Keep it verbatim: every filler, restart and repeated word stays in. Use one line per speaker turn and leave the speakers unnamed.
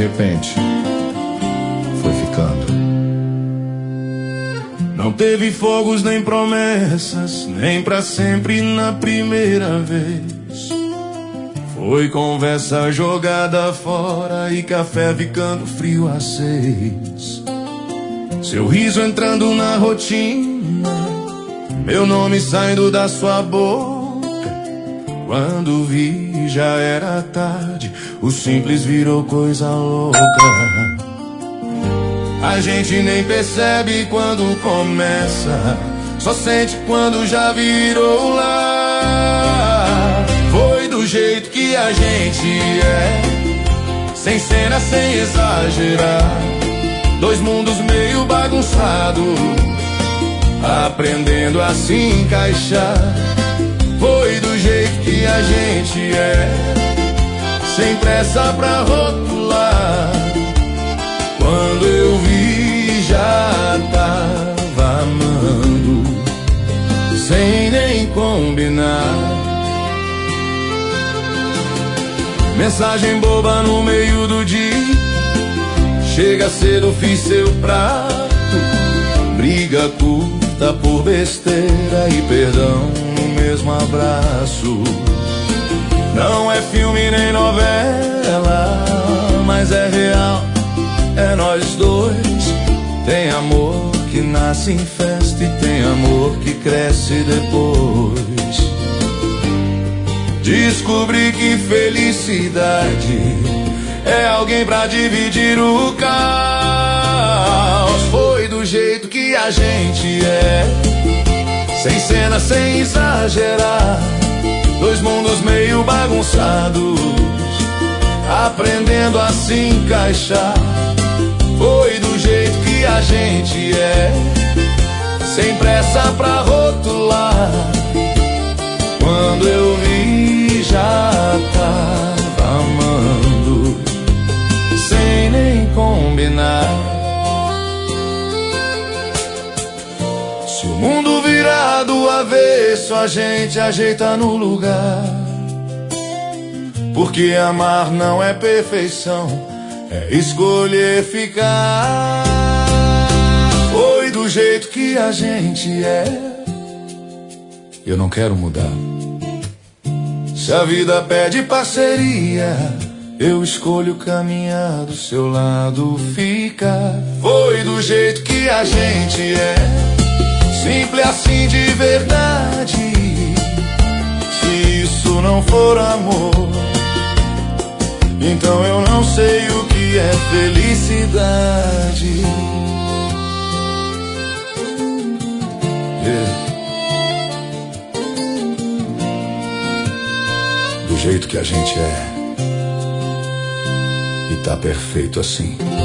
repente foi ficando.
Não teve fogos nem promessas, nem pra sempre na primeira vez. Foi conversa jogada fora e café ficando frio às seis. Seu riso entrando na rotina, meu nome saindo da sua boca. Quando vi já era tarde, o simples virou coisa louca. A gente nem percebe quando começa, só sente quando já virou lá. Foi do jeito que a gente é, sem cena, sem exagerar. Dois mundos meio bagunçados, aprendendo a se encaixar. Foi do jeito que a gente é, sem pressa pra rotular. Quando eu vi já tava amando, sem nem combinar. Mensagem boba no meio do dia, chega cedo, fiz seu prato. Briga curta por besteira e perdão no mesmo abraço. Não é filme nem novela, mas é real, é nós dois. Tem amor que nasce em festa e tem amor que cresce depois. Descobri que felicidade é alguém pra dividir o caos. Foi do jeito que a gente é, sem cena, sem exagerar. Dois mundos meio bagunçados, aprendendo a se encaixar. Foi do jeito que a gente é, sem pressa pra rotular. Quando eu vi já tava amando, sem nem combinar. Se o mundo virar do avesso, a gente ajeita no lugar. Porque amar não é perfeição, é escolher ficar. Foi do jeito que a gente é, eu não quero mudar. Se a vida pede parceria, eu escolho caminhar do seu lado, ficar. Foi do jeito que a gente é, simples assim de verdade. Se isso não for amor, então eu não sei o que é felicidade. Yeah. Do jeito que a gente é, e tá perfeito assim.